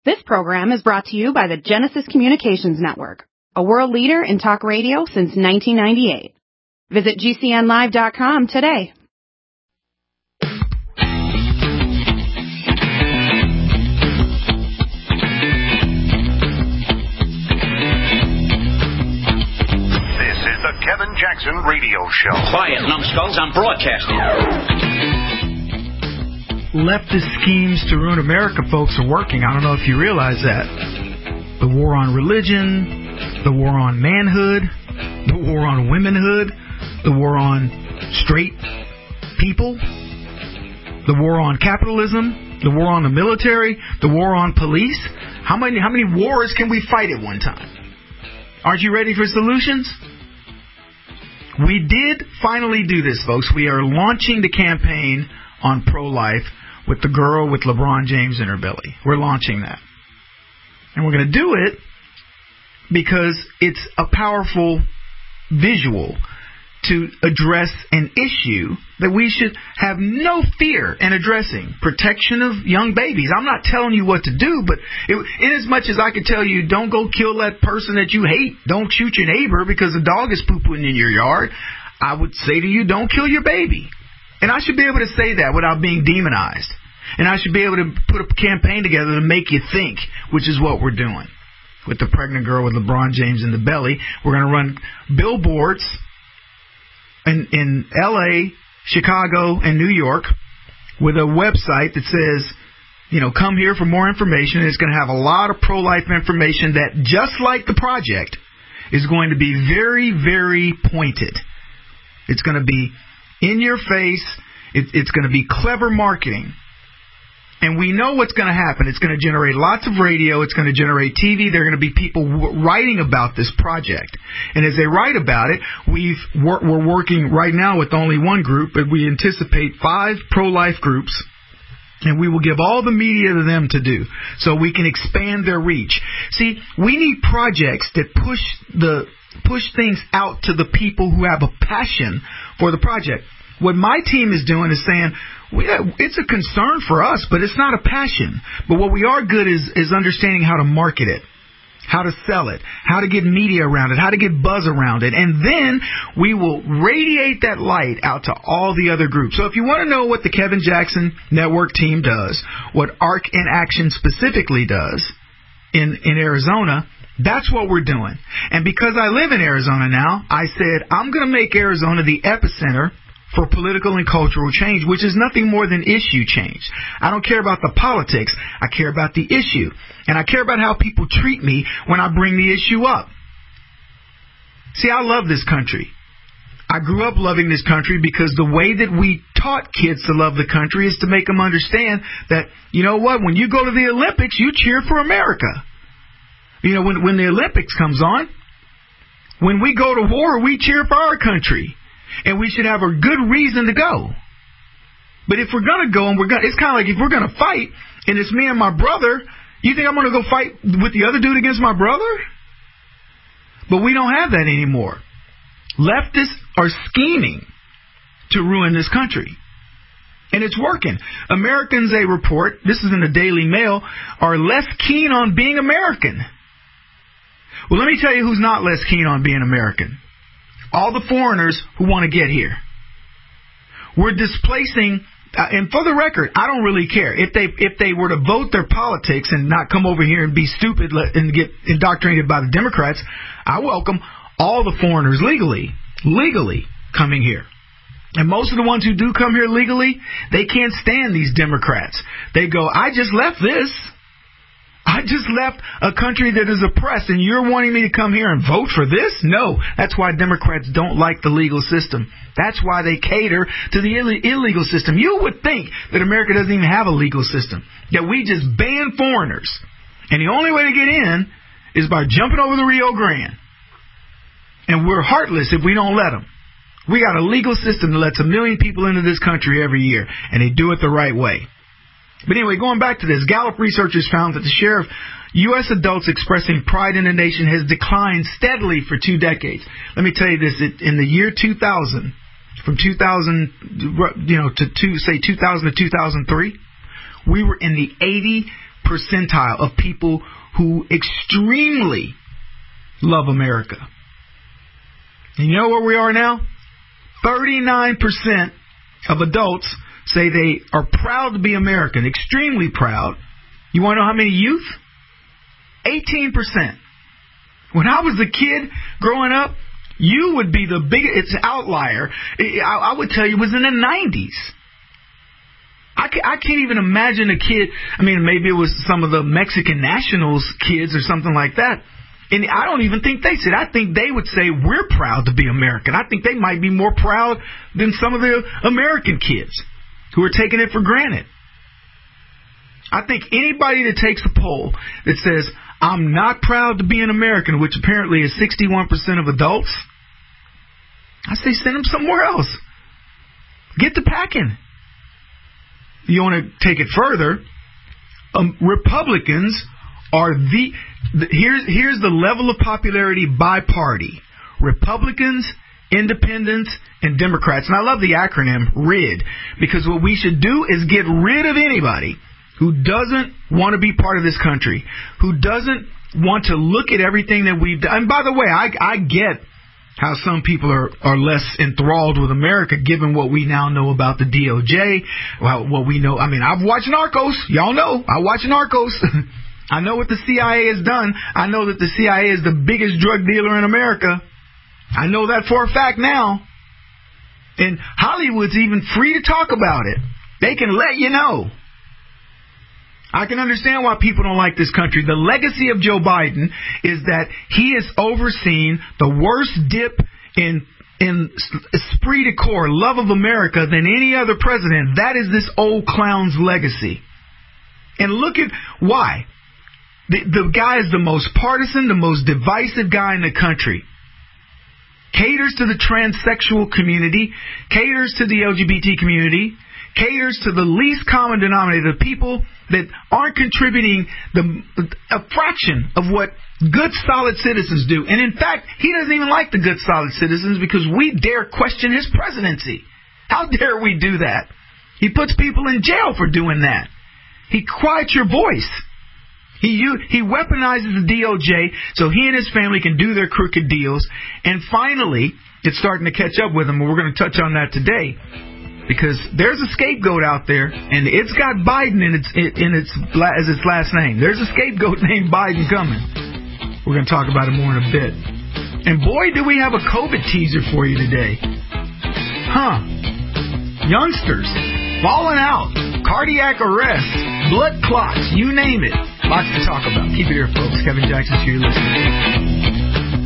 This program is brought to you by the Genesis Communications Network, a world leader in talk radio since 1998. Visit GCNlive.com today. This is the Kevin Jackson Radio Show. Quiet, numbskulls, I'm broadcasting. Leftist schemes to ruin America, folks, are working. I don't know if you realize that. The war on religion, the war on manhood, the war on womanhood, the war on straight people, the war on capitalism, the war on the military, the war on police. How many wars can we fight at one time? Aren't you ready for solutions? We did finally do this, folks. We are launching the campaign on pro-life with the girl with LeBron James in her belly. We're launching that. And we're going to do it because it's a powerful visual to address an issue that we should have no fear in addressing. Protection of young babies. I'm not telling you what to do, but in as much as I could tell you, don't go kill that person that you hate. Don't shoot your neighbor because the dog is poo-pooing in your yard. I would say to you, don't kill your baby. And I should be able to say that without being demonized. And I should be able to put a campaign together to make you think, which is what we're doing. With the pregnant girl with LeBron James in the belly, we're going to run billboards in L.A., Chicago, and New York with a website that says, come here for more information. And it's going to have a lot of pro-life information that, just like the project, is going to be very, very pointed. It's going to be in your face. It's going to be clever marketing. And we know what's going to happen. It's going to generate lots of radio. It's going to generate TV. There are going to be people writing about this project. And as they write about it, we're working right now with only one group, but we anticipate 5 pro-life groups. And we will give all the media to them to do so we can expand their reach. See, we need projects that push things out to the people who have a passion for the project. What my team is doing is saying, it's a concern for us, but it's not a passion. But what we are good is understanding how to market it, how to sell it, how to get media around it, how to get buzz around it. And then we will radiate that light out to all the other groups. So if you want to know what the Kevin Jackson Network team does, what ARC in Action specifically does in Arizona, that's what we're doing. And because I live in Arizona now, I said I'm going to make Arizona the epicenter for political and cultural change, which is nothing more than issue change. I don't care about the politics. I care about the issue. And I care about how people treat me when I bring the issue up. See, I love this country. I grew up loving this country because the way that we taught kids to love the country is to make them understand that, you know what, when you go to the Olympics, you cheer for America. When the Olympics comes on, when we go to war, we cheer for our country. And we should have a good reason to go. But if we're going to go, it's kind of like if we're going to fight, and it's me and my brother, you think I'm going to go fight with the other dude against my brother? But we don't have that anymore. Leftists are scheming to ruin this country. And it's working. Americans, they report, this is in the Daily Mail, are less keen on being American. Well, let me tell you who's not less keen on being American. All the foreigners who want to get here. We're displacing, and for the record, I don't really care. If they were to vote their politics and not come over here and be stupid and get indoctrinated by the Democrats, I welcome all the foreigners legally coming here. And most of the ones who do come here legally, they can't stand these Democrats. They go, I just left this. I just left a country that is oppressed, and you're wanting me to come here and vote for this? No. That's why Democrats don't like the legal system. That's why they cater to the illegal system. You would think that America doesn't even have a legal system, that we just ban foreigners. And the only way to get in is by jumping over the Rio Grande. And we're heartless if we don't let them. We got a legal system that lets 1 million people into this country every year, and they do it the right way. But anyway, going back to this, Gallup researchers found that the share of U.S. adults expressing pride in the nation has declined steadily for 2 decades. Let me tell you this, in the year 2000, from 2000, to 2000 to 2003, we were in the percentile of people who extremely love America. And you know where we are now? 39% of adults say they are proud to be American, extremely proud. You want to know how many youth? 18%. When I was a kid growing up, you would be the biggest, it's an outlier. I would tell you it was in the 90s. I can't even imagine a kid, I mean, maybe it was some of the Mexican Nationals kids or something like that. And I don't even think they said, I think they would say we're proud to be American. I think they might be more proud than some of the American kids who are taking it for granted. I think anybody that takes a poll that says, I'm not proud to be an American, which apparently is 61% of adults, I say send them somewhere else. Get to packing. You want to take it further, Republicans are here's the level of popularity by party. Republicans, Independents, and Democrats. And I love the acronym RID, because what we should do is get rid of anybody who doesn't want to be part of this country, who doesn't want to look at everything that we've done. And by the way, I get how some people are less enthralled with America given what we now know about the DOJ, what we know. I mean, I've watched Narcos. Y'all know. I watch Narcos. I know what the CIA has done. I know that the CIA is the biggest drug dealer in America. I know that for a fact now. And Hollywood's even free to talk about it. They can let you know. I can understand why people don't like this country. The legacy of Joe Biden is that he has overseen the worst dip in esprit de corps, love of America, than any other president. That is this old clown's legacy. And look at why. The guy is the most partisan, the most divisive guy in the country. Caters to the transsexual community, caters to the LGBT community, caters to the least common denominator, the people that aren't contributing a fraction of what good, solid citizens do. And in fact, he doesn't even like the good, solid citizens because we dare question his presidency. How dare we do that? He puts people in jail for doing that. He quiets your voice. He weaponizes the DOJ so he and his family can do their crooked deals. And finally, it's starting to catch up with him, and we're going to touch on that today. Because there's a scapegoat out there, and it's got Biden as its last name. There's a scapegoat named Biden coming. We're going to talk about it more in a bit. And boy, do we have a COVID teaser for you today. Youngsters falling out, cardiac arrest, blood clots, you name it. Lots to talk about. Keep it here, folks. Kevin Jackson, to your listening.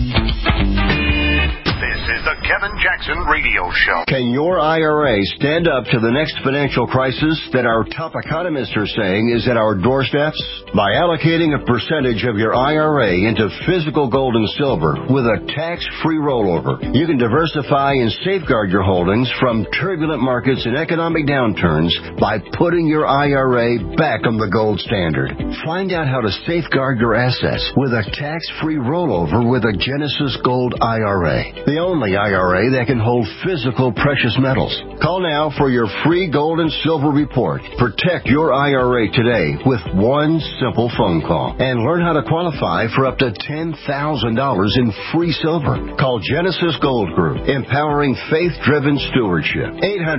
This is the Kevin Jackson Radio Show. Can your IRA stand up to the next financial crisis that our top economists are saying is at our doorsteps? By allocating a percentage of your IRA into physical gold and silver with a tax-free rollover, you can diversify and safeguard your holdings from turbulent markets and economic downturns by putting your IRA back on the gold standard. Find out how to safeguard your assets with a tax-free rollover with a Genesis Gold IRA. The only IRA that can hold physical precious metals. Call now for your free gold and silver report. Protect your IRA today with one simple phone call and learn how to qualify for up to $10,000 in free silver. Call Genesis Gold Group, empowering faith-driven stewardship.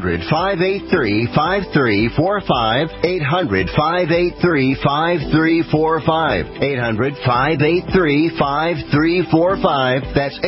800-583-5345. 800-583-5345. 800-583-5345. That's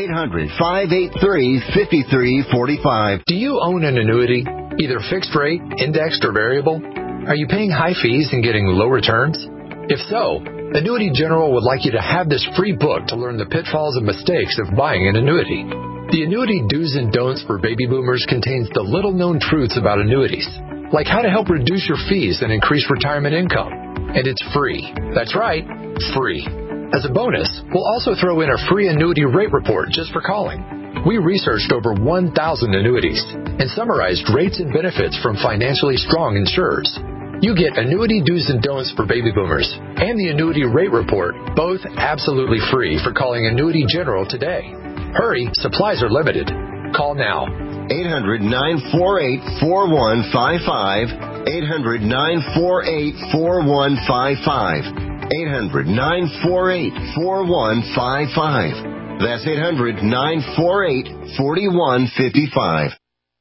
800-583-5345. Do you own an annuity, either fixed rate, indexed, or variable? Are you paying high fees and getting low returns? If so, Annuity General would like you to have this free book to learn the pitfalls and mistakes of buying an annuity. The Annuity Do's and Don'ts for Baby Boomers contains the little-known truths about annuities, like how to help reduce your fees and increase retirement income. And it's free. That's right, free. As a bonus, we'll also throw in a free annuity rate report just for calling. We researched over 1,000 annuities and summarized rates and benefits from financially strong insurers. You get Annuity Do's and Don'ts for Baby Boomers and the Annuity Rate Report, both absolutely free for calling Annuity General today. Hurry, supplies are limited. Call now. 800-948-4155. 800-948-4155. 800-948-4155. That's 800-948-4155.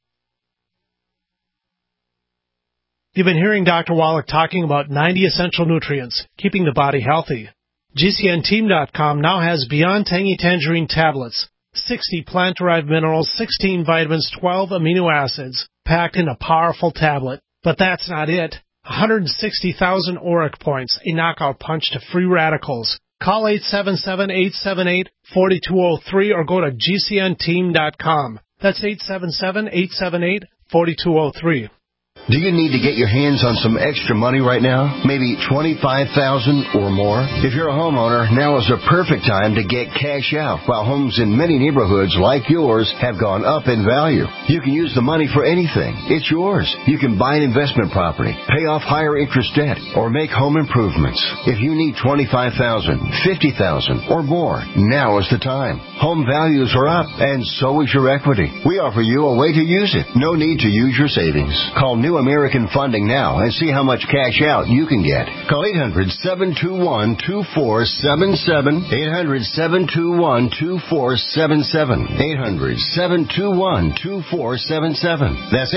You've been hearing Dr. Wallach talking about 90 essential nutrients, keeping the body healthy. GCNteam.com now has Beyond Tangy Tangerine tablets, 60 plant-derived minerals, 16 vitamins, 12 amino acids, packed in a powerful tablet. But that's not it. 160,000 auric points, a knockout punch to free radicals. Call 877-878-4203 or go to GCNteam.com. That's 877-878-4203. Do you need to get your hands on some extra money right now? Maybe $25,000 or more? If you're a homeowner, now is a perfect time to get cash out while homes in many neighborhoods like yours have gone up in value. You can use the money for anything. It's yours. You can buy an investment property, pay off higher interest debt, or make home improvements. If you need $25,000, $50,000 or more, now is the time. Home values are up, and so is your equity. We offer you a way to use it. No need to use your savings. Call New American Funding now and see how much cash out you can get. Call 800-721-2477. 800-721-2477. 800-721-2477. That's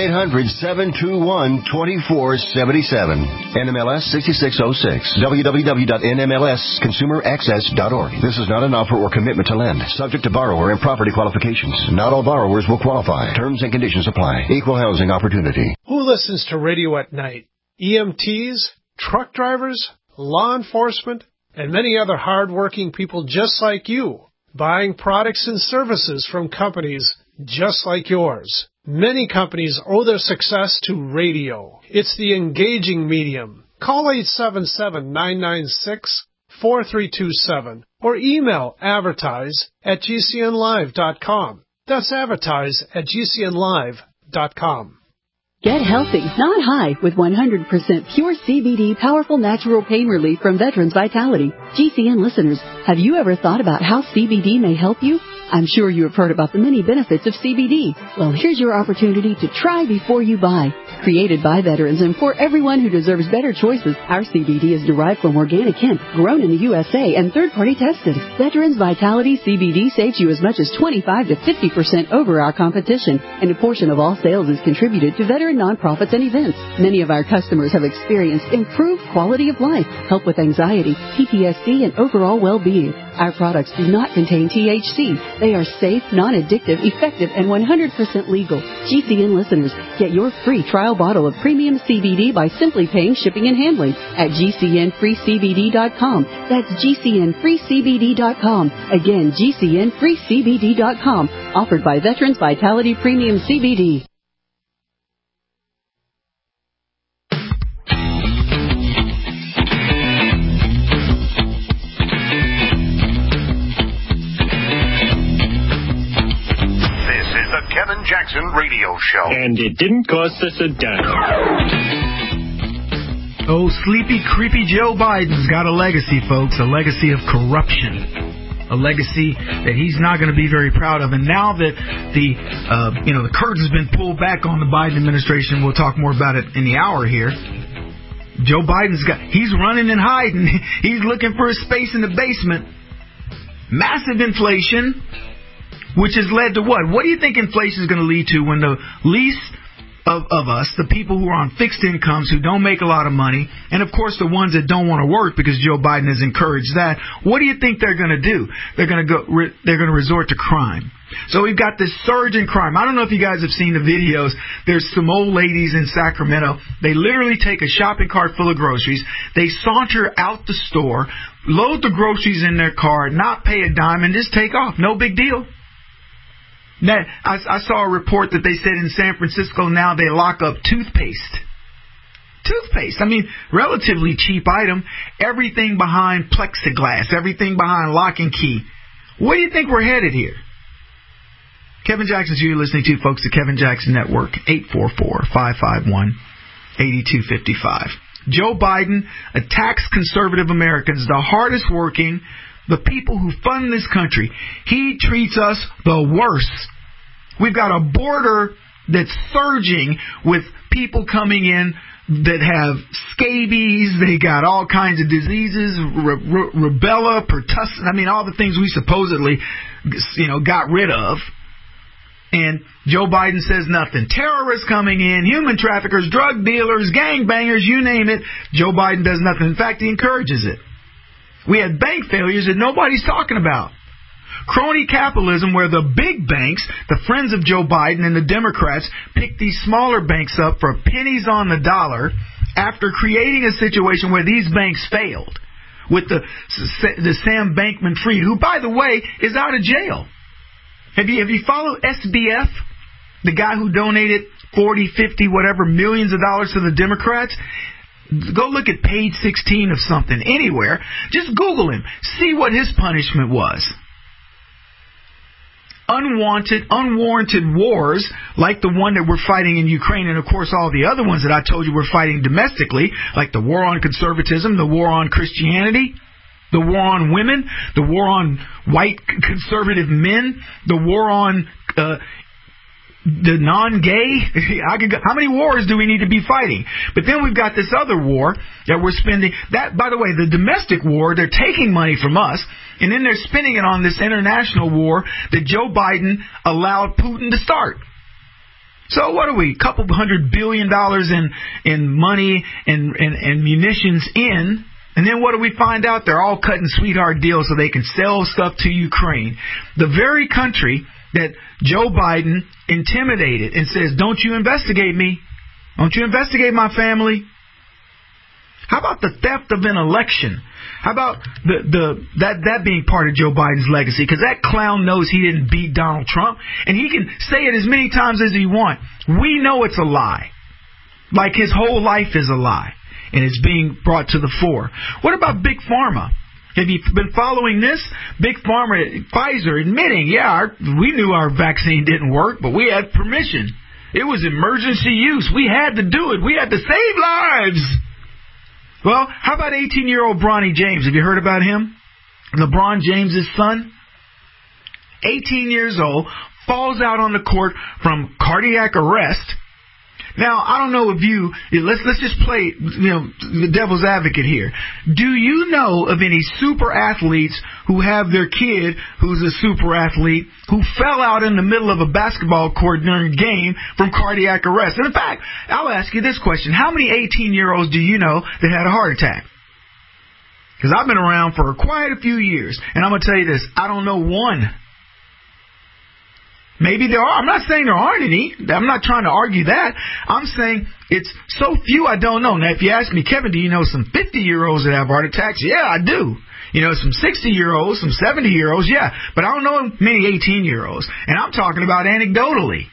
800-721-2477. NMLS 6606. www.nmlsconsumeraccess.org. This is not an offer or commitment to lend. Subject to borrower and property qualifications. Not all borrowers will qualify. Terms and conditions apply. Equal housing opportunity. Who listens to radio at night? EMTs, truck drivers, law enforcement, and many other hard-working people just like you, buying products and services from companies just like yours. Many companies owe their success to radio. It's the engaging medium. Call 877-996-4327 or email advertise@gcnlive.com. That's advertise@gcnlive.com. Get healthy, not high, with 100% pure CBD powerful natural pain relief from Veterans Vitality. GCN listeners, have you ever thought about how CBD may help you? I'm sure you have heard about the many benefits of CBD. Well, here's your opportunity to try before you buy. Created by veterans and for everyone who deserves better choices, our CBD is derived from organic hemp, grown in the USA, and third-party tested. Veterans Vitality CBD saves you as much as 25 to 50% over our competition, and a portion of all sales is contributed to veteran nonprofits and events. Many of our customers have experienced improved quality of life, help with anxiety, PTSD, and overall well-being. Our products do not contain THC. They are safe, non-addictive, effective, and 100% legal. GCN listeners, get your free trial bottle of premium CBD by simply paying shipping and handling at GCNFreeCBD.com. That's GCNFreeCBD.com. Again, GCNFreeCBD.com. Offered by Veterans Vitality Premium CBD. Kevin Jackson Radio Show. And it didn't cost us a dime. Oh, sleepy, creepy Joe Biden's got a legacy, folks, a legacy of corruption. A legacy that he's not going to be very proud of. And now that the curtain's been pulled back on the Biden administration, we'll talk more about it in the hour here. Joe he's running and hiding. He's looking for a space in the basement. Massive inflation. Which has led to what? What do you think inflation is going to lead to when the least of us, the people who are on fixed incomes, who don't make a lot of money, and of course the ones that don't want to work because Joe Biden has encouraged that, what do you think they're going to do? They're going to resort to crime. So we've got this surge in crime. I don't know if you guys have seen the videos. There's some old ladies in Sacramento. They literally take a shopping cart full of groceries. They saunter out the store, load the groceries in their car, not pay a dime, and just take off. No big deal. Now, I saw a report that they said in San Francisco now they lock up toothpaste. Toothpaste. I mean, relatively cheap item. Everything behind plexiglass. Everything behind lock and key. Where do you think we're headed here? Kevin Jackson's who you're listening to, folks, the Kevin Jackson Network, 844-551-8255. Joe Biden attacks conservative Americans, the hardest working, the people who fund this country. He treats us the worst. We've got a border that's surging with people coming in that have scabies. They got all kinds of diseases, rubella, pertussis. I mean, all the things we supposedly, got rid of. And Joe Biden says nothing. Terrorists coming in, human traffickers, drug dealers, gangbangers, you name it. Joe Biden does nothing. In fact, he encourages it. We had bank failures that nobody's talking about. Crony capitalism, where the big banks, the friends of Joe Biden and the Democrats, pick these smaller banks up for pennies on the dollar after creating a situation where these banks failed. With the Sam Bankman-Fried, who, by the way, is out of jail. Have you followed SBF, the guy who donated 40, 50, whatever, millions of dollars to the Democrats? Go look at page 16 of something, anywhere. Just Google him. See what his punishment was. Unwarranted wars like the one that we're fighting in Ukraine, and of course all the other ones that I told you we're fighting domestically, like the war on conservatism, the war on Christianity, the war on women, the war on white conservative men, the war on the non-gay. How many wars do we need to be fighting? But then we've got this other war that we're spending. That, by the way, the domestic war, they're taking money from us, and then they're spending it on this international war that Joe Biden allowed Putin to start. So what are we? A couple $100 billion in money and munitions in. And then what do we find out? They're all cutting sweetheart deals so they can sell stuff to Ukraine. The very country that Joe Biden intimidated and says, don't you investigate me. Don't you investigate my family. How about the theft of an election? How about that being part of Joe Biden's legacy? Because that clown knows he didn't beat Donald Trump, and he can say it as many times as he wants. We know it's a lie. Like his whole life is a lie. And it's being brought to the fore. What about Big Pharma? Have you been following this? Big Pharma, Pfizer admitting, we knew our vaccine didn't work, but we had permission. It was emergency use. We had to do it. We had to save lives. Well, how about 18-year-old Bronny James? Have you heard about him? LeBron James' son? 18 years old, falls out on the court from cardiac arrest. Now, I don't know if let's just play, the devil's advocate here. Do you know of any super athletes who have their kid who's a super athlete who fell out in the middle of a basketball court during a game from cardiac arrest? And in fact, I'll ask you this question. How many 18-year-olds do you know that had a heart attack? Because I've been around for quite a few years, and I'm going to tell you this. I don't know one. Maybe there are. I'm not saying there aren't any. I'm not trying to argue that. I'm saying it's so few I don't know. Now, if you ask me, Kevin, do you know some 50-year-olds that have heart attacks? Yeah, I do. Some 60-year-olds, some 70-year-olds, yeah. But I don't know many 18-year-olds. And I'm talking about anecdotally.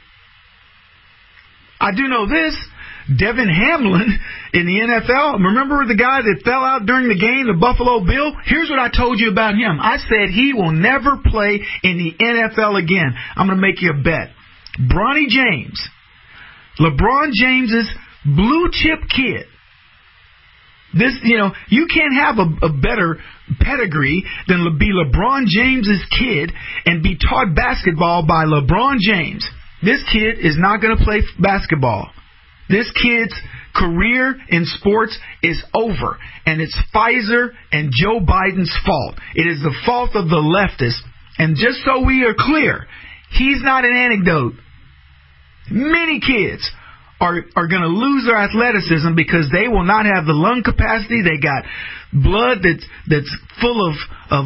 I do know this. Devin Hamlin in the NFL. Remember the guy that fell out during the game, the Buffalo Bill? Here's what I told you about him. I said he will never play in the NFL again. I'm going to make you a bet. Bronny James, LeBron James's blue chip kid. This, you can't have a better pedigree than be LeBron James's kid and be taught basketball by LeBron James. This kid is not going to play basketball. This kid's career in sports is over, and it's Pfizer and Joe Biden's fault. It is the fault of the leftists, and just so we are clear, he's not an anecdote. Many kids are going to lose their athleticism because they will not have the lung capacity. They got blood that's full of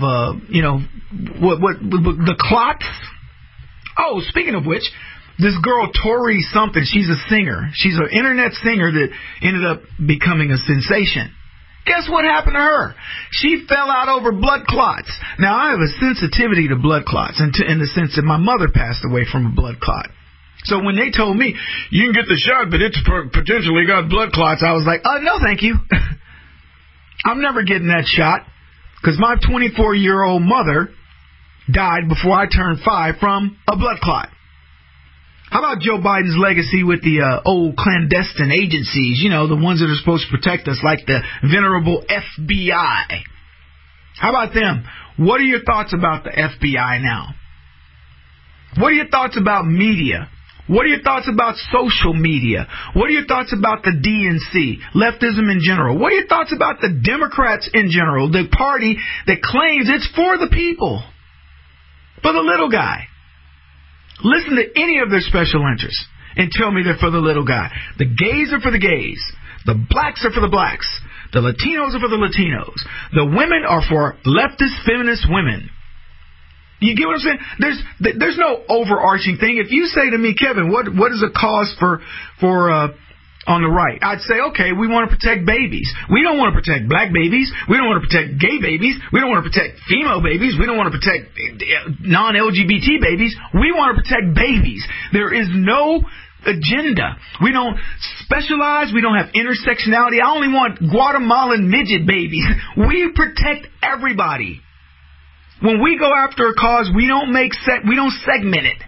the clots. Oh, speaking of which, this girl, Tori something, she's a singer. She's an internet singer that ended up becoming a sensation. Guess what happened to her? She fell out over blood clots. Now, I have a sensitivity to blood clots in the sense that my mother passed away from a blood clot. So when they told me, you can get the shot, but it's potentially got blood clots, I was like, no, thank you. I'm never getting that shot because my 24-year-old mother died before I turned 5 from a blood clot. How about Joe Biden's legacy with the old clandestine agencies, the ones that are supposed to protect us, like the venerable FBI? How about them? What are your thoughts about the FBI now? What are your thoughts about media? What are your thoughts about social media? What are your thoughts about the DNC, leftism in general? What are your thoughts about the Democrats in general, the party that claims it's for the people, for the little guy? Listen to any of their special interests and tell me they're for the little guy. The gays are for the gays. The blacks are for the blacks. The Latinos are for the Latinos. The women are for leftist, feminist women. You get what I'm saying? There's no overarching thing. If you say to me, Kevin, what is a cause for on the right? I'd say, okay, we want to protect babies. We don't want to protect black babies. We don't want to protect gay babies. We don't want to protect female babies. We don't want to protect non-LGBT babies. We want to protect babies. There is no agenda. We don't specialize. We don't have intersectionality. I only want Guatemalan midget babies. We protect everybody. When we go after a cause, we don't segment it.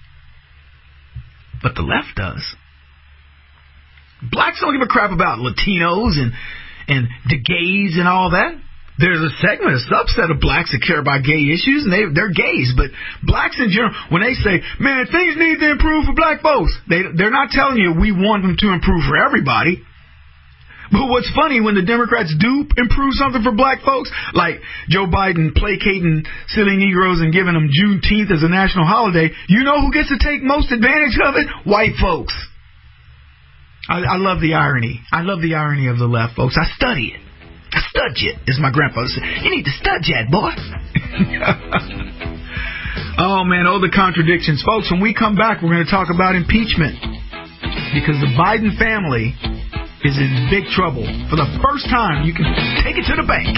But the left does. Blacks don't give a crap about Latinos and the gays and all that. There's a segment, a subset of blacks that care about gay issues, and they're gays. But blacks in general, when they say, man, things need to improve for black folks, they're not telling you we want them to improve for everybody. But what's funny, when the Democrats do improve something for black folks, like Joe Biden placating silly Negroes and giving them Juneteenth as a national holiday, you know who gets to take most advantage of it? White folks. I love the irony. I love the irony of the left, folks. I study it. I studge it, as my grandfather said. You need to studge that, boy. Oh, man, the contradictions. Folks, when we come back, we're going to talk about impeachment. Because the Biden family is in big trouble. For the first time, you can take it to the bank.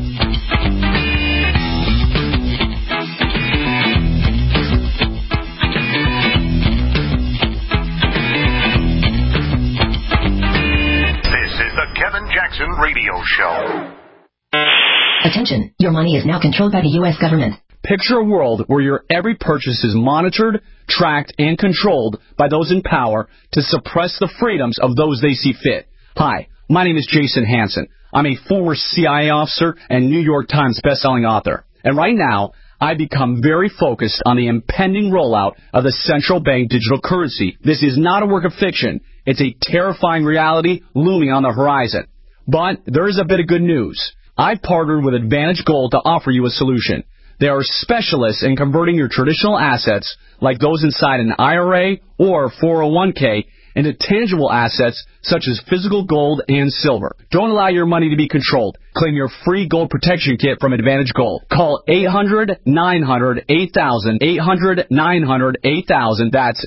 This is the Kevin Jackson Radio Show. Attention, your money is now controlled by the U.S. government. Picture a world where your every purchase is monitored, tracked, and controlled by those in power to suppress the freedoms of those they see fit. Hi, my name is Jason Hansen. I'm a former CIA officer and New York Times bestselling author. And right now, I become very focused on the impending rollout of the central bank digital currency. This is not a work of fiction. It's a terrifying reality looming on the horizon. But there is a bit of good news. I've partnered with Advantage Gold to offer you a solution. They are specialists in converting your traditional assets, like those inside an IRA or 401k, into tangible assets such as physical gold and silver. Don't allow your money to be controlled. Claim your free gold protection kit from Advantage Gold. Call 800-900-8000, 800-900-8000. That's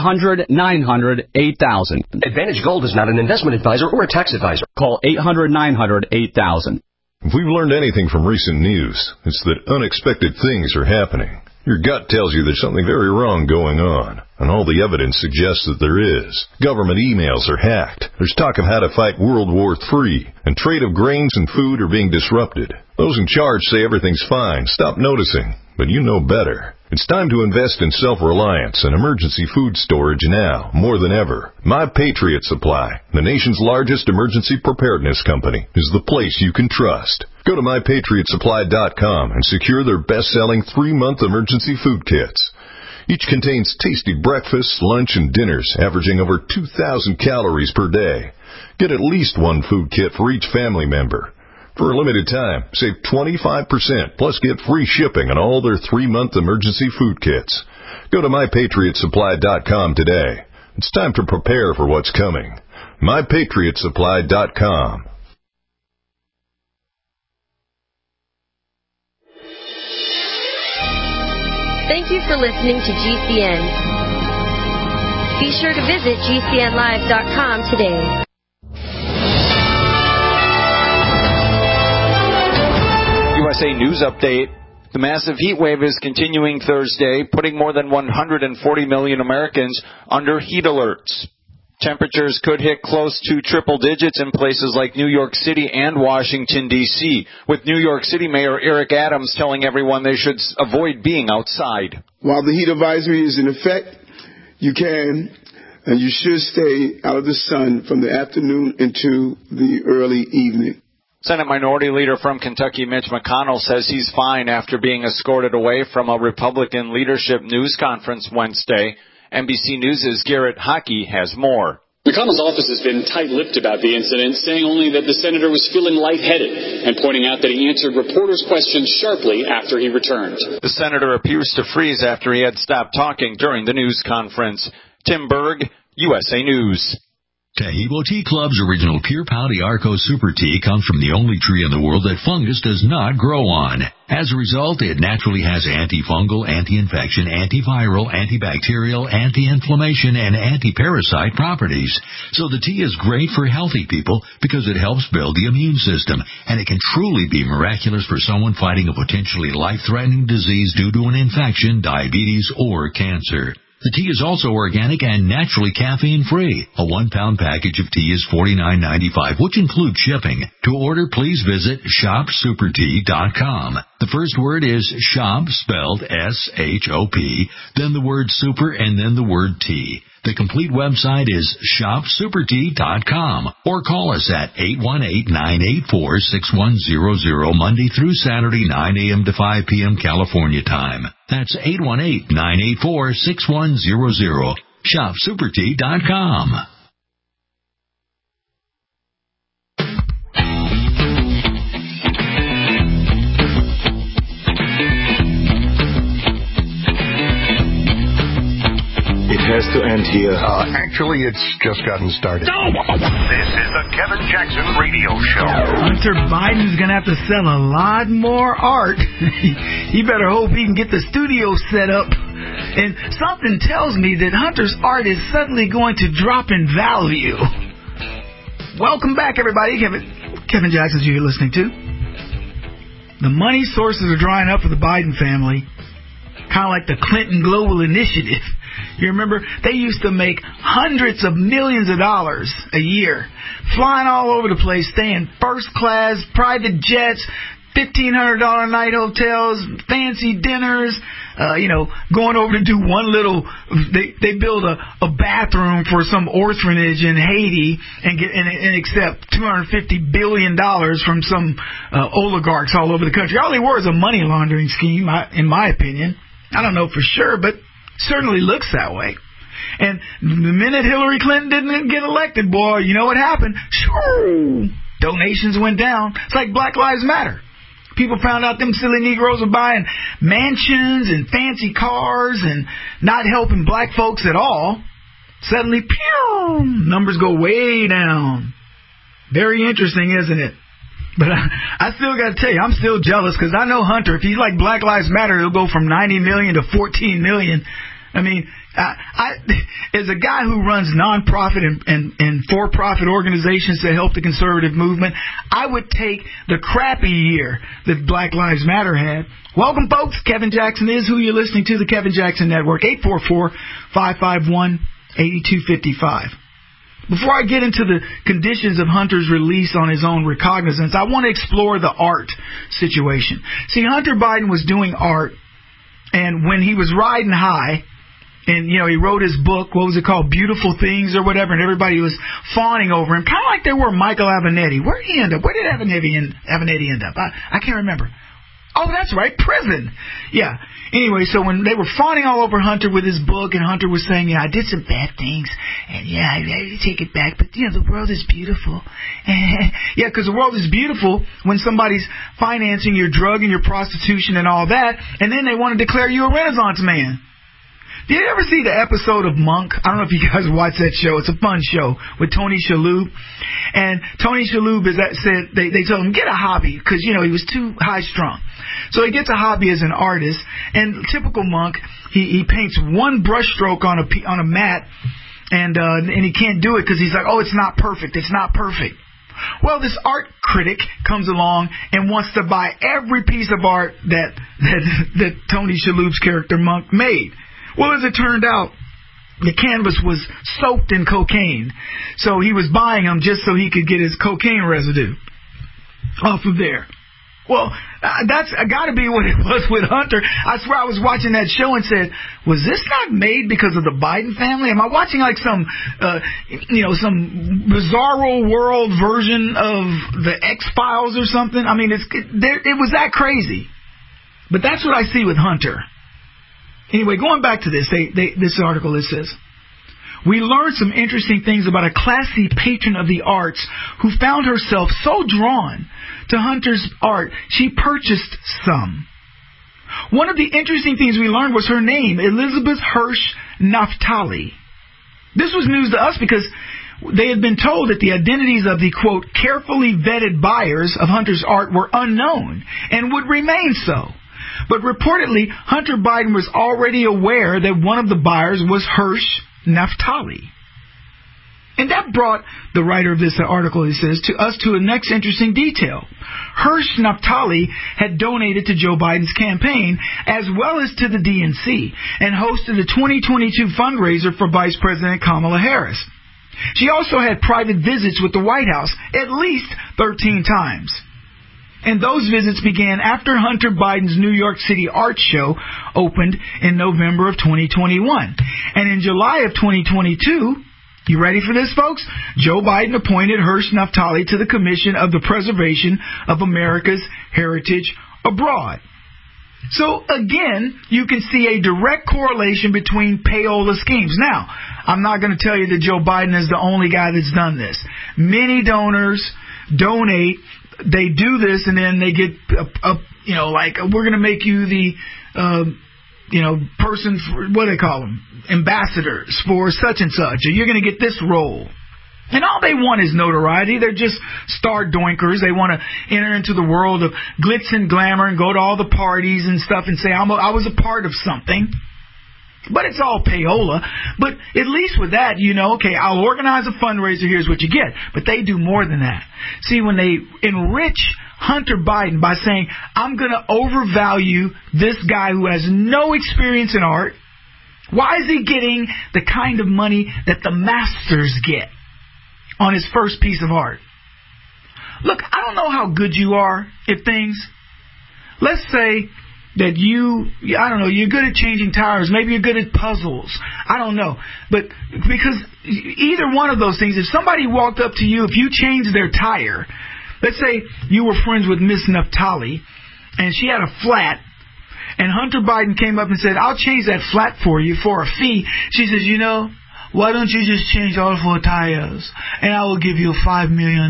800-900-8000. Advantage Gold is not an investment advisor or a tax advisor. Call 800-900-8000. If we've learned anything from recent news, it's that unexpected things are happening. Your gut tells you there's something very wrong going on, and all the evidence suggests that there is. Government emails are hacked. There's talk of how to fight World War III, and trade of grains and food are being disrupted. Those in charge say everything's fine. Stop noticing. But you know better. It's time to invest in self-reliance and emergency food storage now, more than ever. My Patriot Supply, the nation's largest emergency preparedness company, is the place you can trust. Go to MyPatriotSupply.com and secure their best-selling 3-month emergency food kits. Each contains tasty breakfasts, lunch, and dinners, averaging over 2,000 calories per day. Get at least one food kit for each family member. For a limited time, save 25%, plus get free shipping on all their 3-month emergency food kits. Go to MyPatriotSupply.com today. It's time to prepare for what's coming. MyPatriotSupply.com. Thank you for listening to GCN. Be sure to visit GCNlive.com today. USA News Update. The massive heat wave is continuing Thursday, putting more than 140 million Americans under heat alerts. Temperatures could hit close to triple digits in places like New York City and Washington, D.C., with New York City Mayor Eric Adams telling everyone they should avoid being outside. While the heat advisory is in effect, you can and you should stay out of the sun from the afternoon into the early evening. Senate Minority Leader from Kentucky, Mitch McConnell, says he's fine after being escorted away from a Republican leadership news conference Wednesday. NBC News' Garrett Hockey has more. McConnell's office has been tight-lipped about the incident, saying only that the senator was feeling lightheaded and pointing out that he answered reporters' questions sharply after he returned. The senator appears to freeze after he had stopped talking during the news conference. Tim Berg, USA News. Taheebo Tea Club's original Pure Pouty Arco Super Tea comes from the only tree in the world that fungus does not grow on. As a result, it naturally has antifungal, anti-infection, antiviral, antibacterial, anti-inflammation, and anti-parasite properties. So the tea is great for healthy people because it helps build the immune system, and it can truly be miraculous for someone fighting a potentially life-threatening disease due to an infection, diabetes, or cancer. The tea is also organic and naturally caffeine-free. A 1-pound package of tea is $49.95, which includes shipping. To order, please visit shopsupertea.com. The first word is shop, spelled S-H-O-P, then the word super, and then the word tea. The complete website is shopsupertea.com, or call us at 818-984-6100 Monday through Saturday, 9 a.m. to 5 p.m. California time. That's 818-984-6100. shopsupertea.com. It has to end here. Actually, it's just gotten started. This is the Kevin Jackson Radio Show. Hunter Biden's going to have to sell a lot more art. He better hope he can get the studio set up. And something tells me that Hunter's art is suddenly going to drop in value. Welcome back, everybody. Kevin Jackson's who you're listening to. The money sources are drying up for the Biden family. Kind of like the Clinton Global Initiative. You remember, they used to make hundreds of millions of dollars a year, flying all over the place, staying first class, private jets, $1,500 a night hotels, fancy dinners, going over to do one little, they build a bathroom for some orphanage in Haiti and accept $250 billion from some oligarchs all over the country. All they were is a money laundering scheme, in my opinion. I don't know for sure, but certainly looks that way. And the minute Hillary Clinton didn't get elected, boy, you know what happened? Shoo! Donations went down. It's like Black Lives Matter. People found out them silly Negroes were buying mansions and fancy cars and not helping black folks at all. Suddenly, pew, numbers go way down. Very interesting, isn't it? But I still got to tell you, I'm still jealous because I know Hunter, if he's like Black Lives Matter, he'll go from 90 million to 14 million. I mean, as a guy who runs nonprofit and for-profit organizations to help the conservative movement, I would take the crappy year that Black Lives Matter had. Welcome, folks. Kevin Jackson is who you're listening to, the Kevin Jackson Network, 844-551-8255. Before I get into the conditions of Hunter's release on his own recognizance, I want to explore the art situation. See, Hunter Biden was doing art, and when he was riding high, and, he wrote his book, what was it called, Beautiful Things or whatever, and everybody was fawning over him, kind of like they were Michael Avenatti. Where did he end up? Where did Avenatti end up? I can't remember. Oh, that's right, prison. Yeah. Anyway, so when they were fawning all over Hunter with his book, and Hunter was saying, I did some bad things, and I take it back, but, the world is beautiful. Yeah, because the world is beautiful when somebody's financing your drug and your prostitution and all that, and then they want to declare you a Renaissance man. Did you ever see the episode of Monk? I don't know if you guys watch that show. It's a fun show with Tony Shalhoub. And Tony Shalhoub said they told him, get a hobby, because, he was too high-strung. So he gets a hobby as an artist. And typical Monk, he paints one brush stroke on a mat, and he can't do it because he's like, it's not perfect. It's not perfect. Well, this art critic comes along and wants to buy every piece of art that Tony Shalhoub's character Monk made. Well, as it turned out, the canvas was soaked in cocaine. So he was buying them just so he could get his cocaine residue off of there. Well, that's got to be what it was with Hunter. I swear I was watching that show and said, was this not made because of the Biden family? Am I watching like some bizarro world version of the X-Files or something? I mean, it was that crazy. But that's what I see with Hunter. Anyway, going back to this, this article, it says, we learned some interesting things about a classy patron of the arts who found herself so drawn to Hunter's art, she purchased some. One of the interesting things we learned was her name, Elizabeth Hirsch Naftali. This was news to us because they had been told that the identities of the, quote, carefully vetted buyers of Hunter's art were unknown and would remain so. But reportedly, Hunter Biden was already aware that one of the buyers was Hirsch Naftali. And that brought the writer of this article, he says, to us to a next interesting detail. Hirsch Naftali had donated to Joe Biden's campaign as well as to the DNC and hosted a 2022 fundraiser for Vice President Kamala Harris. She also had private visits with the White House at least 13 times. And those visits began after Hunter Biden's New York City art show opened in November of 2021. And in July of 2022, you ready for this, folks? Joe Biden appointed Hirsch Naftali to the Commission of the Preservation of America's Heritage Abroad. So, again, you can see a direct correlation between payola schemes. Now, I'm not going to tell you that Joe Biden is the only guy that's done this. Many donors donate. They do this, and then they get, like, we're going to make you the, person for, what do they call them? Ambassadors for such and such. Or you're going to get this role. And all they want is notoriety. They're just star doinkers. They want to enter into the world of glitz and glamour and go to all the parties and stuff and say, I was a part of something. But it's all payola. But at least with that, okay, I'll organize a fundraiser, here's what you get. But they do more than that. See, when they enrich Hunter Biden by saying, I'm going to overvalue this guy who has no experience in art, why is he getting the kind of money that the masters get on his first piece of art? Look, I don't know how good you are at things. Let's say that you're good at changing tires. Maybe you're good at puzzles. I don't know. But because either one of those things, if somebody walked up to you, if you changed their tire, let's say you were friends with Miss Naftali, and she had a flat, and Hunter Biden came up and said, I'll change that flat for you for a fee. She says, why don't you just change all 4 tires, and I will give you $5 million.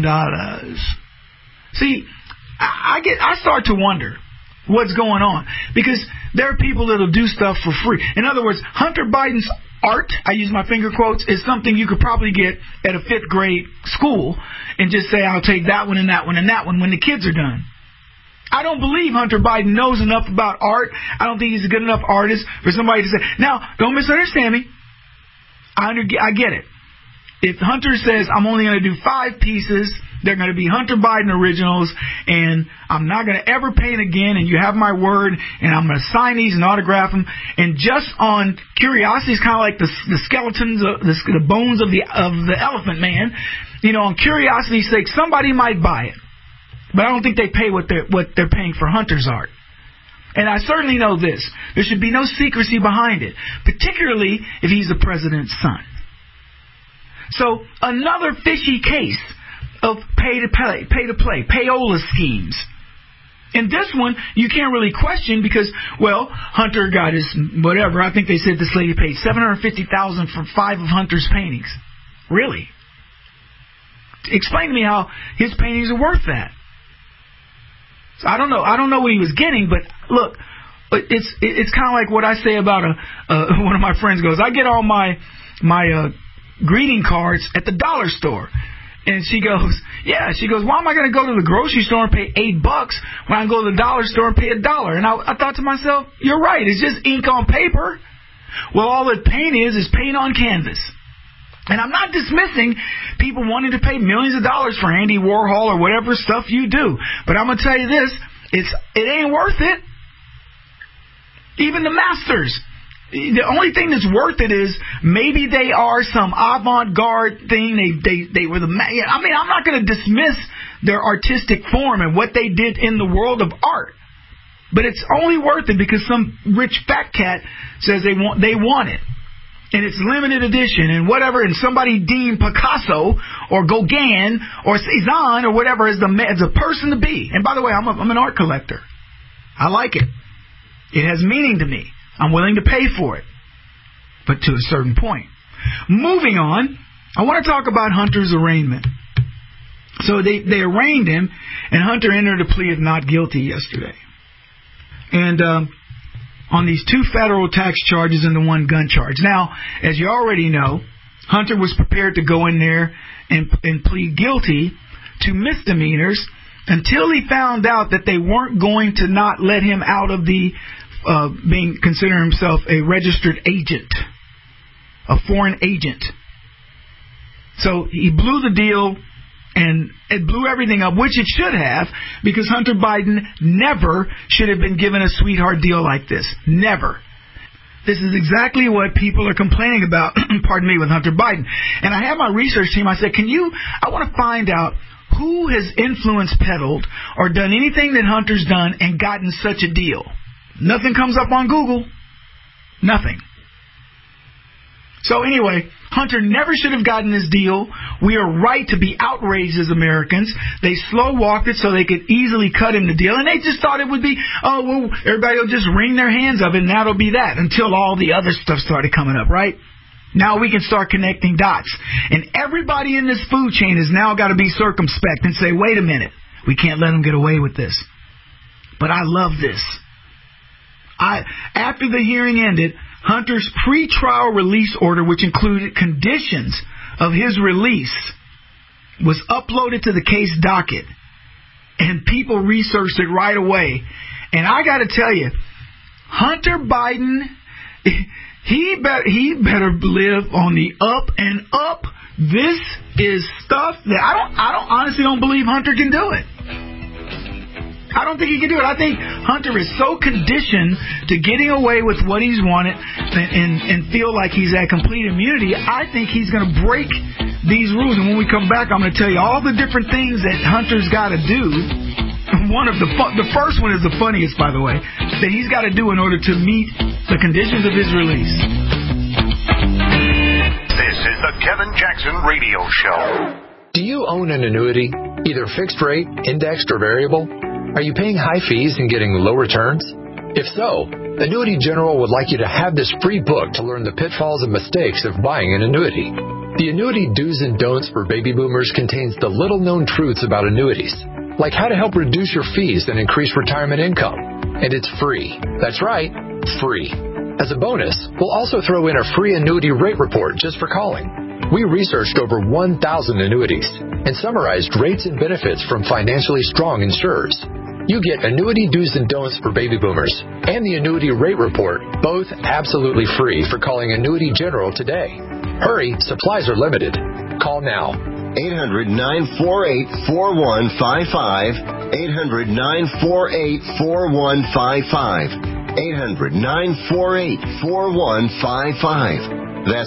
See, I start to wonder what's going on, because there are people that'll do stuff for free. In other words, Hunter Biden's art, I use my finger quotes, is something you could probably get at a 5th grade school and just say, I'll take that one and that one and that one when the kids are done. I don't believe Hunter Biden knows enough about art. I don't think he's a good enough artist for somebody to say. Now, don't misunderstand me. I get it. If Hunter says, I'm only going to do 5 pieces, they're going to be Hunter Biden originals, and I'm not going to ever paint again, and you have my word, and I'm going to sign these and autograph them, and just on curiosity, it's kind of like the skeletons, the bones of the Elephant Man, on curiosity's sake, somebody might buy it. But I don't think they pay what they're paying for Hunter's art. And I certainly know this. There should be no secrecy behind it, particularly if he's the president's son. So another fishy case of pay-to-play, payola schemes. And this one, you can't really question because, Hunter got his, whatever, I think they said this lady paid $750,000 for 5 of Hunter's paintings. Really? Explain to me how his paintings are worth that. So I don't know what he was getting, but look, it's kind of like what I say about one of my friends goes, I get all my greeting cards at the dollar store. And she goes, why am I going to go to the grocery store and pay $8 when I can go to the dollar store and pay $1? And I thought to myself, you're right, it's just ink on paper. Well, all that paint is paint on canvas. And I'm not dismissing people wanting to pay millions of dollars for Andy Warhol or whatever stuff you do. But I'm going to tell you this, it ain't worth it. Even the masters. The only thing that's worth it is maybe they are some avant-garde thing. They were I'm not going to dismiss their artistic form and what they did in the world of art. But it's only worth it because some rich fat cat says they want it. And it's limited edition and whatever, and somebody deemed Picasso or Gauguin or Cézanne or whatever as a person to be. And by the way, I'm an art collector. I like it. It has meaning to me. I'm willing to pay for it, but to a certain point. Moving on, I want to talk about Hunter's arraignment. So they arraigned him, and Hunter entered a plea of not guilty yesterday. And on these 2 federal tax charges and the 1 gun charge. Now, as you already know, Hunter was prepared to go in there and plead guilty to misdemeanors until he found out that they weren't going to not let him out of the considering himself a registered agent, a foreign agent. So he blew the deal, and it blew everything up, which it should have, because Hunter Biden never should have been given a sweetheart deal like this. Never. This is exactly what people are complaining about, pardon me, with Hunter Biden. And I have my research team. I said, I want to find out who has influenced, peddled, or done anything that Hunter's done and gotten such a deal. Nothing comes up on Google. Nothing. So anyway, Hunter never should have gotten this deal. We are right to be outraged as Americans. They slow-walked it so they could easily cut him the deal. And they just thought it would be, everybody will just wring their hands of it, and that'll be that, until all the other stuff started coming up, right? Now we can start connecting dots. And everybody in this food chain has now got to be circumspect and say, wait a minute, we can't let them get away with this. But I love this. After the hearing ended, Hunter's pretrial release order, which included conditions of his release, was uploaded to the case docket, and people researched it right away. And I got to tell you, Hunter Biden, he better live on the up and up. This is stuff that I honestly don't believe Hunter can do it. I don't think he can do it. I think Hunter is so conditioned to getting away with what he's wanted and feel like he's at complete immunity. I think he's going to break these rules. And when we come back, I'm going to tell you all the different things that Hunter's got to do. One of the first one is the funniest, by the way, that he's got to do in order to meet the conditions of his release. This is the Kevin Jackson Radio Show. Do you own an annuity, either fixed rate, indexed, or variable? Are you paying high fees and getting low returns? If so, Annuity General would like you to have this free book to learn the pitfalls and mistakes of buying an annuity. The Annuity Do's and Don'ts for Baby Boomers contains the little-known truths about annuities, like how to help reduce your fees and increase retirement income. And it's free. That's right, free. As a bonus, we'll also throw in a free annuity rate report just for calling. We researched over 1,000 annuities and summarized rates and benefits from financially strong insurers. You get Annuity Do's and Don'ts for Baby Boomers and the Annuity Rate Report, both absolutely free for calling Annuity General today. Hurry, supplies are limited. Call now. 800-948-4155. 800-948-4155. 800-948-4155. That's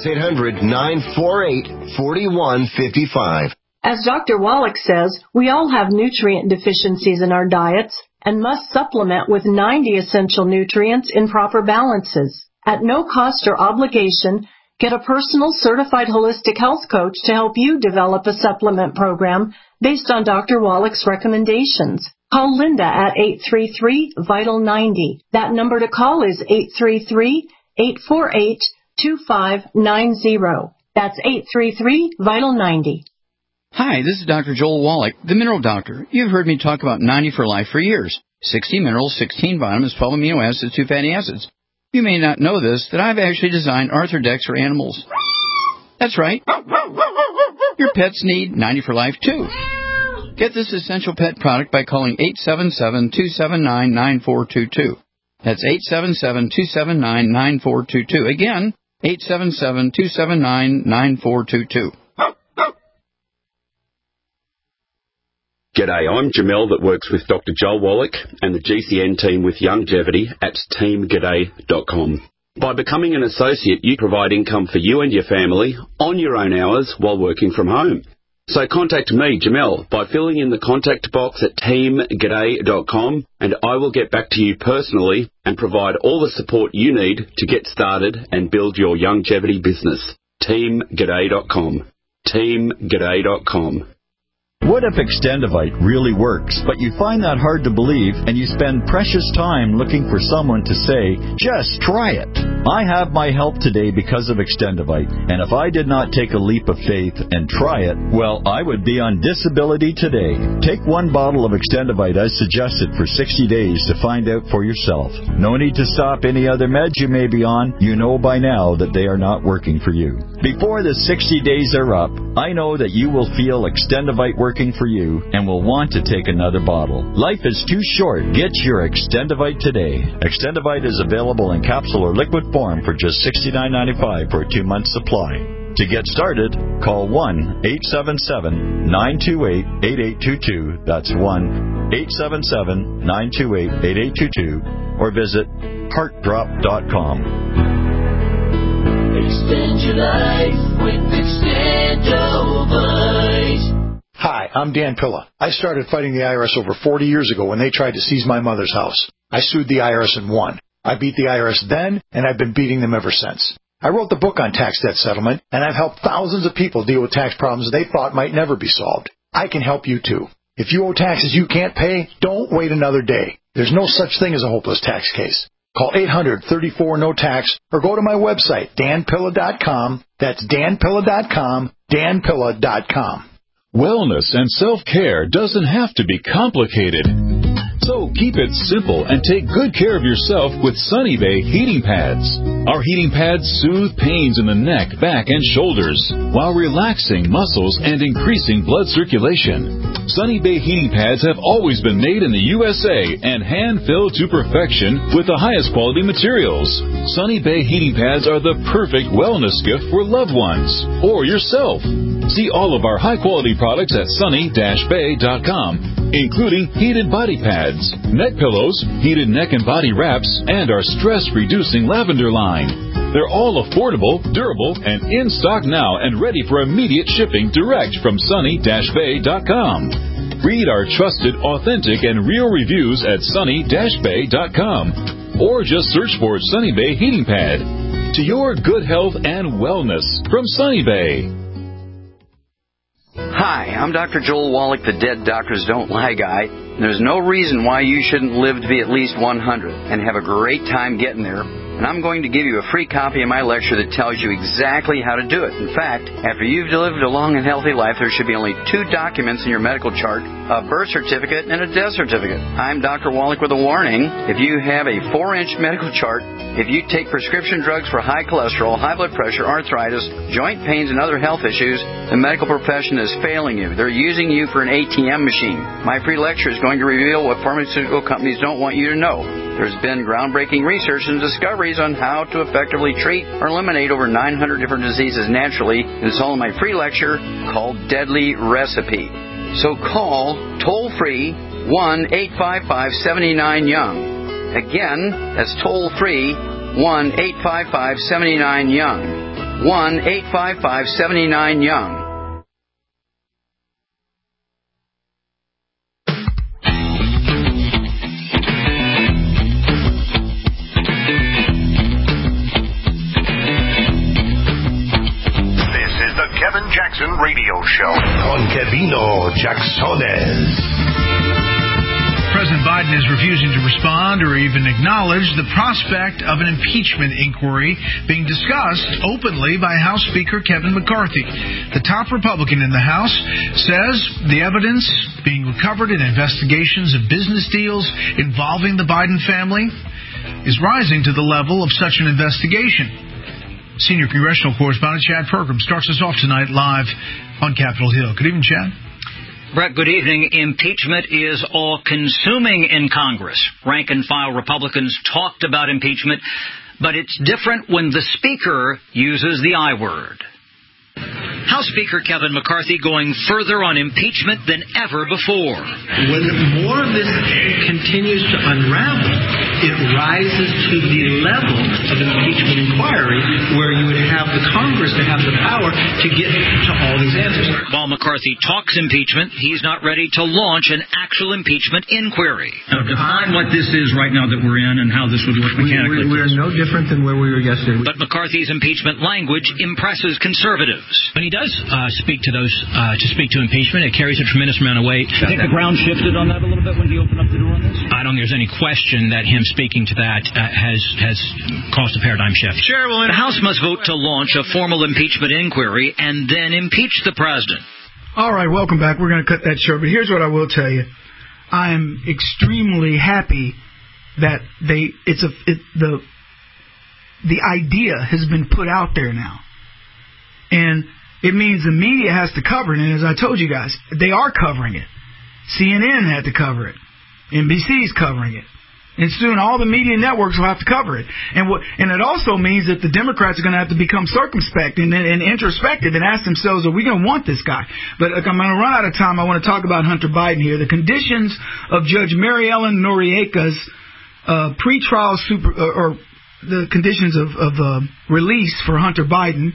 800-948-4155. As Dr. Wallach says, we all have nutrient deficiencies in our diets and must supplement with 90 essential nutrients in proper balances. At no cost or obligation, get a personal certified holistic health coach to help you develop a supplement program based on Dr. Wallach's recommendations. Call Linda at 833-VITAL-90. That number to call is 833-848-2590. That's 833-VITAL-90. Hi, this is Dr. Joel Wallach, the Mineral Doctor. You've heard me talk about 90 for Life for years. 60 minerals, 16 vitamins, 12 amino acids, 2 fatty acids. You may not know this, that I've actually designed Arthrodex for animals. That's right. Your pets need 90 for Life, too. Get this essential pet product by calling 877-279-9422. That's 877-279-9422. Again, 877-279-9422. G'day, I'm Jamel that works with Dr. Joel Wallach and the GCN team with Longevity at teamg'day.com. By becoming an associate, you provide income for you and your family on your own hours while working from home. So contact me, Jamel, by filling in the contact box at teamg'day.com, and I will get back to you personally and provide all the support you need to get started and build your longevity business. teamg'day.com. teamg'day.com. What if Extendivite really works, but you find that hard to believe and you spend precious time looking for someone to say, just try it? I have my help today because of Extendivite, and if I did not take a leap of faith and try it, well, I would be on disability today. Take one bottle of Extendivite as suggested for 60 days to find out for yourself. No need to stop any other meds you may be on. You know by now that they are not working for you. Before the 60 days are up, I know that you will feel Extendivite working for you and will want to take another bottle. Life is too short. Get your Extendivite today. Extendivite is available in capsule or liquid form for just $69.95 for a 2-month supply. To get started, call 1-877-928-8822. That's 1-877-928-8822. Or visit heartdrop.com. Extend your life with Extendivite. Hi, I'm Dan Pilla. I started fighting the IRS over 40 years ago when they tried to seize my mother's house. I sued the IRS and won. I beat the IRS then, and I've been beating them ever since. I wrote the book on tax debt settlement, and I've helped thousands of people deal with tax problems they thought might never be solved. I can help you too. If you owe taxes you can't pay, don't wait another day. There's no such thing as a hopeless tax case. Call 800-34-NO-TAX or go to my website, danpilla.com. That's danpilla.com, danpilla.com. Wellness and self-care doesn't have to be complicated. So keep it simple and take good care of yourself with Sunny Bay heating pads. Our heating pads soothe pains in the neck, back, and shoulders while relaxing muscles and increasing blood circulation. Sunny Bay heating pads have always been made in the USA and hand-filled to perfection with the highest quality materials. Sunny Bay heating pads are the perfect wellness gift for loved ones or yourself. See all of our high-quality products at sunny-bay.com, including heated body pads, neck pillows, heated neck and body wraps, and our stress-reducing lavender line. They're all affordable, durable, and in stock now and ready for immediate shipping direct from sunny-bay.com. Read our trusted, authentic, and real reviews at sunny-bay.com or just search for Sunny Bay Heating Pad. To your good health and wellness from Sunny Bay. Hi, I'm Dr. Joel Wallach, the Dead Doctors Don't Lie guy. There's no reason why you shouldn't live to be at least 100 and have a great time getting there. And I'm going to give you a free copy of my lecture that tells you exactly how to do it. In fact, after you've lived a long and healthy life, there should be only 2 documents in your medical chart, a birth certificate and a death certificate. I'm Dr. Wallach with a warning. If you have a 4-inch medical chart, if you take prescription drugs for high cholesterol, high blood pressure, arthritis, joint pains, and other health issues, the medical profession is failing you. They're using you for an ATM machine. My free lecture is going to reveal what pharmaceutical companies don't want you to know. There's been groundbreaking research and discoveries on how to effectively treat or eliminate over 900 different diseases naturally. It's all in my free lecture called Deadly Recipe. So call toll-free 1-855-79-YOUNG. Again, that's toll-free 1-855-79-YOUNG. 1-855-79-YOUNG. Kevin Jackson Radio Show. Con Kevino Jacksones. President Biden is refusing to respond or even acknowledge the prospect of an impeachment inquiry being discussed openly by House Speaker Kevin McCarthy. The top Republican in the House says the evidence being recovered in investigations of business deals involving the Biden family is rising to the level of such an investigation. Senior congressional correspondent Chad Pergram starts us off tonight live on Capitol Hill. Good evening, Chad. Brett, good evening. Impeachment is all-consuming in Congress. Rank-and-file Republicans talked about impeachment, but it's different when the Speaker uses the I word. House Speaker Kevin McCarthy going further on impeachment than ever before. When more of this continues to unravel, it rises to the level of an impeachment inquiry where you would have the Congress to have the power to get to all these answers. While McCarthy talks impeachment, he's not ready to launch an actual impeachment inquiry. Now, define what this is right now that we're in and how this would work mechanically. We're no different than where we were yesterday. But McCarthy's impeachment language impresses conservatives. When he does speak to impeachment, it carries a tremendous amount of weight. I think the ground shifted on that a little bit when he opened up the door on this? I don't think there's any question that him speaking to that has caused a paradigm shift. Sure, well, the House must vote to launch a formal impeachment inquiry and then impeach the president. All right, welcome back. We're going to cut that short, but here's what I will tell you. I am extremely happy that the idea has been put out there now. And it means the media has to cover it. And as I told you guys, they are covering it. CNN had to cover it. NBC's covering it. And soon all the media networks will have to cover it. And it also means that the Democrats are going to have to become circumspect and introspective and ask themselves, are we going to want this guy? But I'm going to run out of time. I want to talk about Hunter Biden here. The conditions of Judge Mary Ellen Norieka's pretrial the conditions of release for Hunter Biden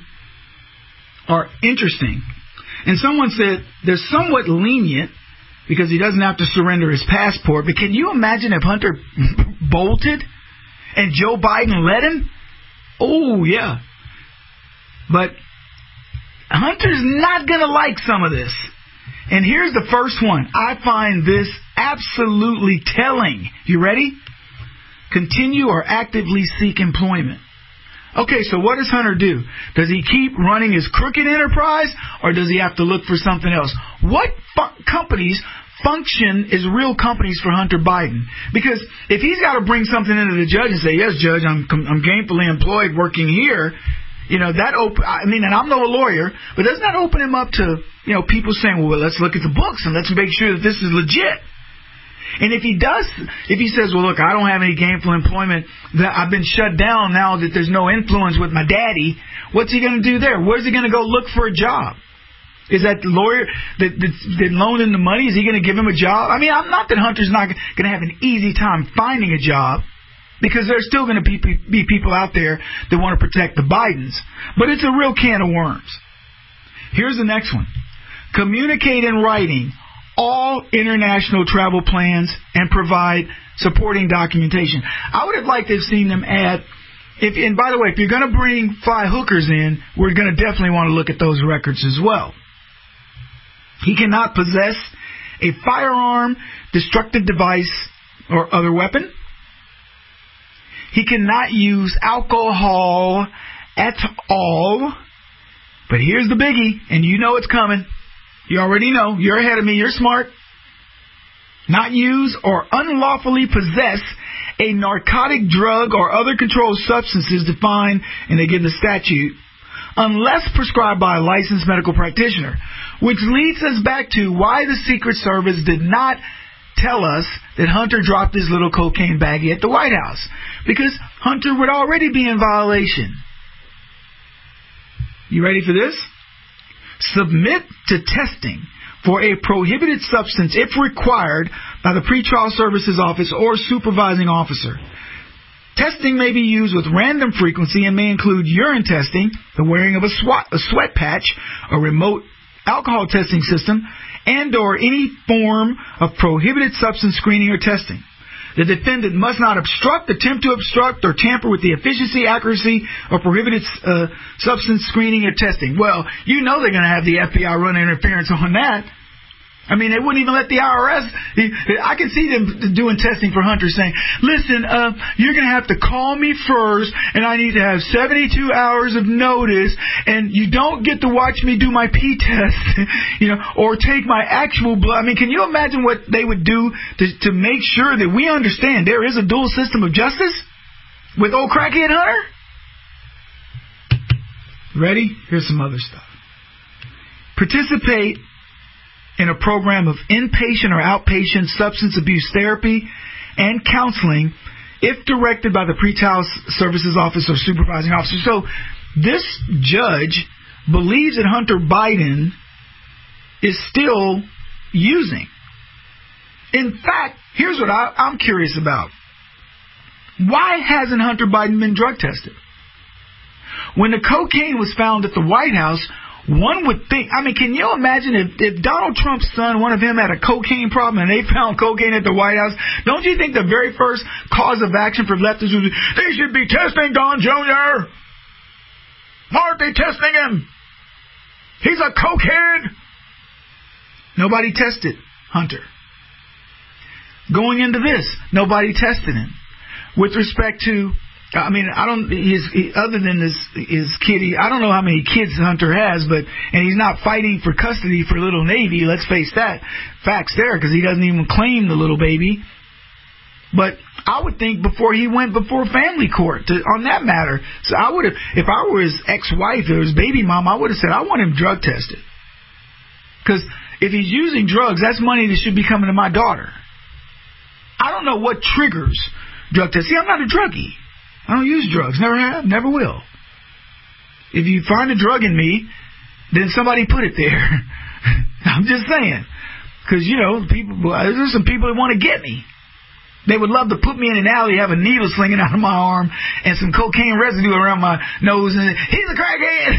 are interesting. And someone said they're somewhat lenient because he doesn't have to surrender his passport. But can you imagine if Hunter bolted and Joe Biden let him? Oh, yeah. But Hunter's not going to like some of this. And here's the first one. I find this absolutely telling. You ready? Continue or actively seek employment. Okay, so what does Hunter do? Does he keep running his crooked enterprise, or does he have to look for something else? What companies function as real companies for Hunter Biden? Because if he's got to bring something into the judge and say, yes, Judge, I'm gainfully employed working here, and I'm no lawyer, but doesn't that open him up to, people saying, well, let's look at the books and let's make sure that this is legit? And if he says, well, look, I don't have any gainful employment, that I've been shut down now that there's no influence with my daddy, what's he going to do there? Where's he going to go look for a job? Is that the lawyer that loaned him the money, is he going to give him a job? I mean, not that Hunter's not going to have an easy time finding a job, because there's still going to be people out there that want to protect the Bidens. But it's a real can of worms. Here's the next one. Communicate in writing all international travel plans and provide supporting documentation. I would have liked to have seen them add, and by the way, if you're going to fly hookers in, we're going to definitely want to look at those records as well. He cannot possess a firearm, destructive device, or other weapon. He cannot use alcohol at all. But here's the biggie, and you know it's coming. You already know. You're ahead of me. You're smart. Not use or unlawfully possess a narcotic drug or other controlled substances defined, and they give the statute, unless prescribed by a licensed medical practitioner. Which leads us back to why the Secret Service did not tell us that Hunter dropped his little cocaine baggie at the White House. Because Hunter would already be in violation. You ready for this? Submit to testing for a prohibited substance if required by the Pretrial Services Office or supervising officer. Testing may be used with random frequency and may include urine testing, the wearing of a sweat patch, a remote alcohol testing system, and or any form of prohibited substance screening or testing. The defendant must not obstruct, attempt to obstruct, or tamper with the efficiency, accuracy, or prohibited substance screening or testing. Well, you know they're going to have the FBI run interference on that. I mean, they wouldn't even let the IRS. I can see them doing testing for Hunter, saying, listen, you're going to have to call me first, and I need to have 72 hours of notice, and you don't get to watch me do my pee test, or take my actual blood. I mean, can you imagine what they would do to make sure that we understand there is a dual system of justice with old crackhead Hunter? Ready? Here's some other stuff. Participate in a program of inpatient or outpatient substance abuse therapy and counseling if directed by the Pretrial Services Office or supervising officer. So this judge believes that Hunter Biden is still using. In fact, here's what I'm curious about. Why hasn't Hunter Biden been drug tested? When the cocaine was found at the White House, one would think, I mean, can you imagine if Donald Trump's son, one of him, had a cocaine problem and they found cocaine at the White House? Don't you think the very first cause of action for leftists would be, they should be testing Don Jr.? Why aren't they testing him? He's a cokehead. Nobody tested Hunter. Going into this, nobody tested him. With respect to, I mean, other than his kid, I don't know how many kids Hunter has, and he's not fighting for custody for little Navy, let's face that, facts there, because he doesn't even claim the little baby. But I would think before he went before family court on that matter, so I would have, if I were his ex-wife or his baby mom, I would have said, I want him drug tested. Because if he's using drugs, that's money that should be coming to my daughter. I don't know what triggers drug testing. See, I'm not a druggie. I don't use drugs. Never have. Never will. If you find a drug in me, then somebody put it there. I'm just saying. Because, there's some people that want to get me. They would love to put me in an alley, have a needle slinging out of my arm, and some cocaine residue around my nose, and he's a crackhead.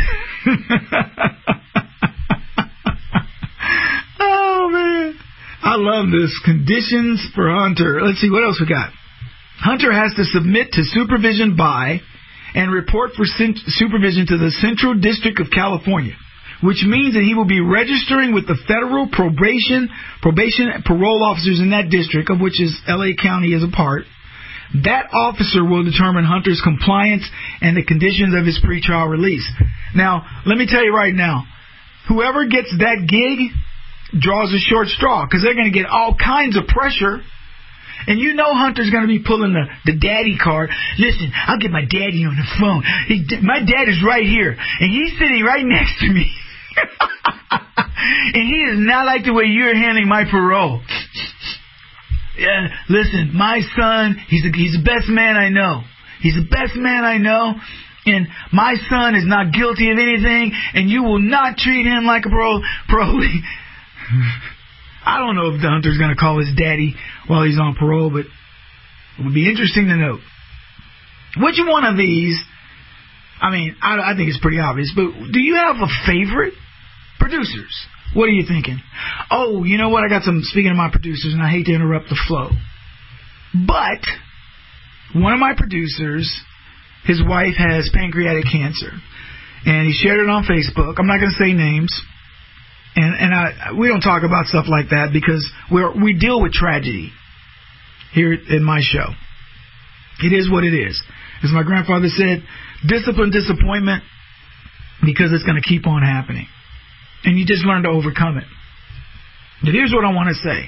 Oh, man. I love this. Conditions for Hunter. Let's see, what else we got? Hunter has to submit to supervision by and report for supervision to the Central District of California, which means that he will be registering with the federal probation and parole officers in that district, of which is L.A. County is a part. That officer will determine Hunter's compliance and the conditions of his pretrial release. Now, let me tell you right now, whoever gets that gig draws a short straw, because they're going to get all kinds of pressure. And you know Hunter's going to be pulling the daddy card. Listen, I'll get my daddy on the phone. My dad is right here, and he's sitting right next to me. And he does not like the way you're handling my parole. Yeah, listen, my son, he's the best man I know. He's the best man I know. And my son is not guilty of anything, and you will not treat him like a parolee. I don't know if the Hunter's going to call his daddy while he's on parole, but it would be interesting to note. Which one of these, I mean, I think it's pretty obvious, but do you have a favorite? Producers, what are you thinking? Oh, you know what? I got some, speaking of my producers, and I hate to interrupt the flow, but one of my producers, his wife has pancreatic cancer, and he shared it on Facebook. I'm not going to say names. And we don't talk about stuff like that because we deal with tragedy here in my show. It is what it is. As my grandfather said, discipline, disappointment, because it's going to keep on happening. And you just learn to overcome it. But here's what I want to say.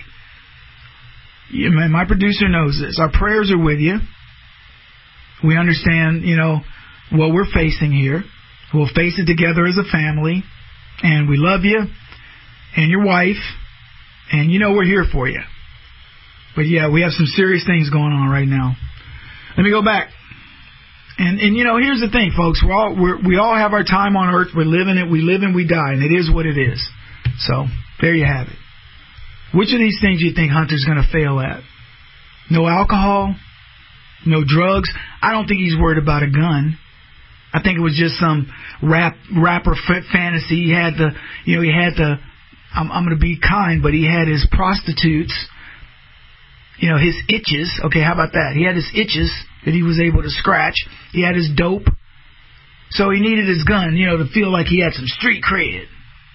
My producer knows this. Our prayers are with you. We understand, what we're facing here. We'll face it together as a family. And we love you. And your wife, and we're here for you. But yeah, we have some serious things going on right now. Let me go back. And here's the thing, folks. We all have our time on earth. We're living it. We live and we die, and it is what it is. So there you have it. Which of these things do you think Hunter's going to fail at? No alcohol, no drugs. I don't think he's worried about a gun. I think it was just some rapper fantasy. He had the. I'm going to be kind, but he had his prostitutes, his itches. Okay, how about that? He had his itches that he was able to scratch. He had his dope. So he needed his gun, to feel like he had some street cred.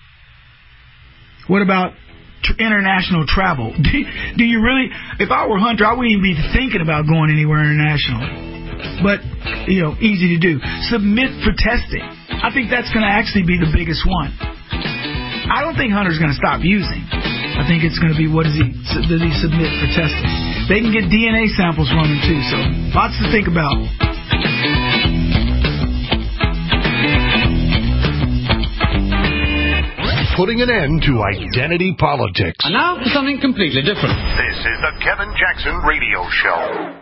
What about international travel? Do you really? If I were Hunter, I wouldn't even be thinking about going anywhere international. But, easy to do. Submit for testing. I think that's going to actually be the biggest one. I don't think Hunter's going to stop using. I think it's going to be does he submit for testing. They can get DNA samples from him too, so lots to think about. Putting an end to identity politics. And now for something completely different. This is the Kevin Jackson Radio Show.